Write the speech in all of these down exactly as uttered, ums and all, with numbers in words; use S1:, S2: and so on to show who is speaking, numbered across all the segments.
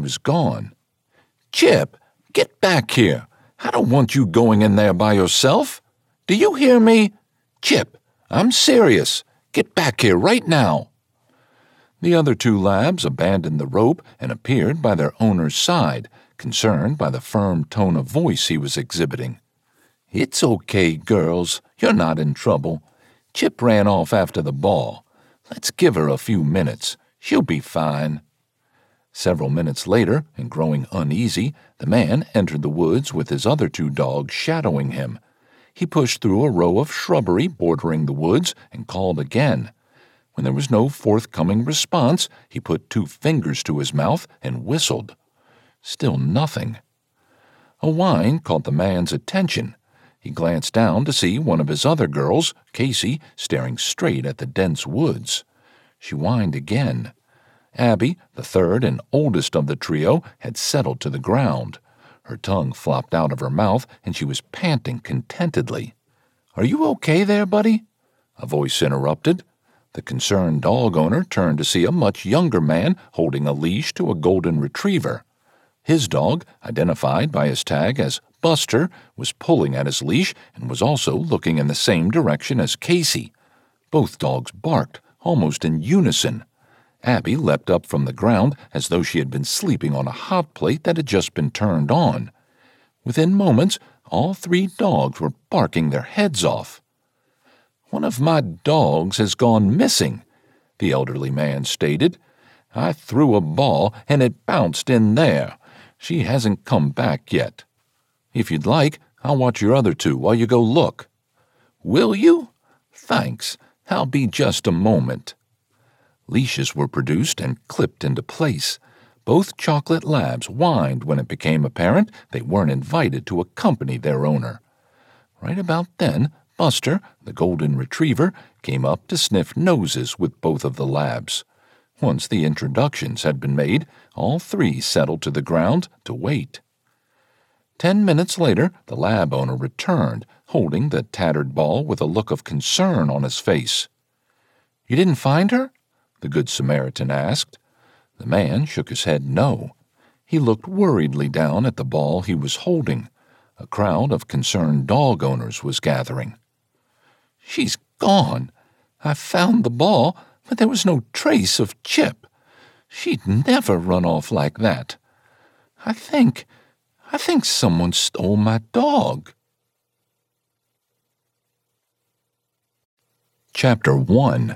S1: was gone. "Chip, get back here. I don't want you going in there by yourself. Do you hear me? Chip, I'm serious. Get back here right now." The other two labs abandoned the rope and appeared by their owner's side, concerned by the firm tone of voice he was exhibiting. "It's okay, girls. You're not in trouble. Chip ran off after the ball. Let's give her a few minutes. She'll be fine." Several minutes later, and growing uneasy, the man entered the woods with his other two dogs shadowing him. He pushed through a row of shrubbery bordering the woods and called again. When there was no forthcoming response, he put two fingers to his mouth and whistled. Still nothing. A whine caught the man's attention. He glanced down to see one of his other girls, Casey, staring straight at the dense woods. She whined again. Abby, the third and oldest of the trio, had settled to the ground. Her tongue flopped out of her mouth, and she was panting contentedly. "Are you okay there, buddy?" a voice interrupted. The concerned dog owner turned to see a much younger man holding a leash to a golden retriever. His dog, identified by his tag as Buster, was pulling at his leash and was also looking in the same direction as Casey. Both dogs barked, almost in unison. Abby leapt up from the ground as though she had been sleeping on a hot plate that had just been turned on. Within moments, all three dogs were barking their heads off. "One of my dogs has gone missing," the elderly man stated. "I threw a ball and it bounced in there. She hasn't come back yet. If you'd like, I'll watch your other two while you go look." "Will you? Thanks. I'll be just a moment." Leashes were produced and clipped into place. Both chocolate labs whined when it became apparent they weren't invited to accompany their owner. Right about then, Buster, the golden retriever, came up to sniff noses with both of the labs. Once the introductions had been made, all three settled to the ground to wait. Ten minutes later, the lab owner returned, holding the tattered ball with a look of concern on his face. "You didn't find her?" the Good Samaritan asked. The man shook his head no. He looked worriedly down at the ball he was holding. A crowd of concerned dog owners was gathering. "She's gone. I found the ball, but there was no trace of Chip. She'd never run off like that. I think, I think someone stole my dog." Chapter one.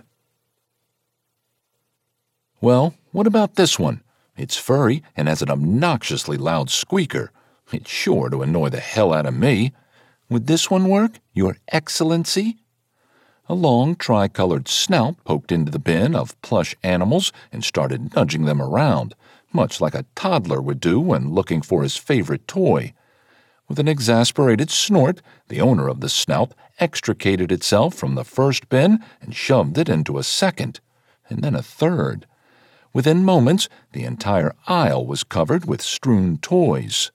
S1: "Well, what about this one? It's furry and has an obnoxiously loud squeaker. It's sure to annoy the hell out of me. Would this one work, Your Excellency?" A long tricolored snout poked into the bin of plush animals and started nudging them around, much like a toddler would do when looking for his favorite toy. With an exasperated snort, the owner of the snout extricated itself from the first bin and shoved it into a second, and then a third. Within moments, the entire aisle was covered with strewn toys.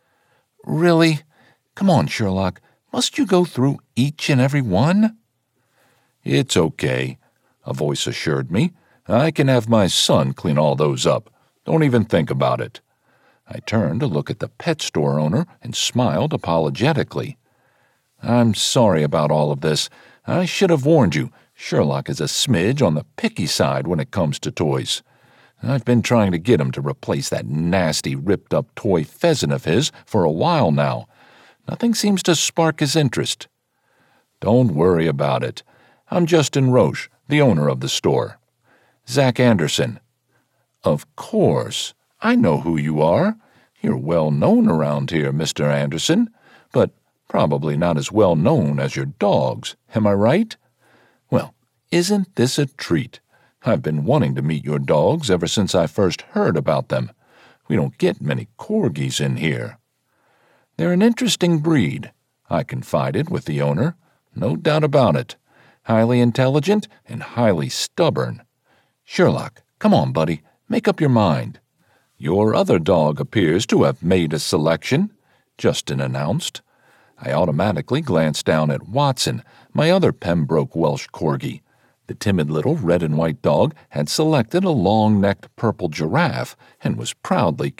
S1: "Really? Come on, Sherlock. Must you go through each and every one?" "It's okay," a voice assured me. "I can have my son clean all those up. Don't even think about it." I turned to look at the pet store owner and smiled apologetically. "I'm sorry about all of this. I should have warned you. Sherlock is a smidge on the picky side when it comes to toys. I've been trying to get him to replace that nasty, ripped-up toy pheasant of his for a while now. Nothing seems to spark his interest." "Don't worry about it. I'm Justin Roche, the owner of the store." "Zach Anderson." "Of course. I know who you are. You're well known around here, Mister Anderson, but probably not as well known as your dogs. Am I right? Well, isn't this a treat? I've been wanting to meet your dogs ever since I first heard about them. We don't get many corgis in here." "They're an interesting breed," I confided with the owner. "No doubt about it. Highly intelligent and highly stubborn. Sherlock, come on, buddy, make up your mind." "Your other dog appears to have made a selection," Justin announced. I automatically glanced down at Watson, my other Pembroke Welsh corgi. The timid little red and white dog had selected a long-necked purple giraffe and was proudly